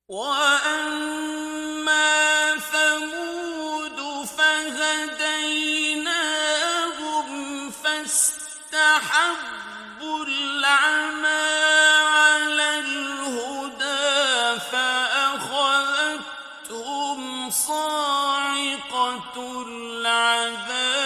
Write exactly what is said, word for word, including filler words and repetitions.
وَأَمَّا ثَمُودُ فَهَدَيْنَاهُمْ فَاسْتَحَبُّوا الْعَمَىٰ عَلَى الْهُدَىٰ فَأَخَذَتْهُمْ صَاعِقَةُ الْعَذَابِ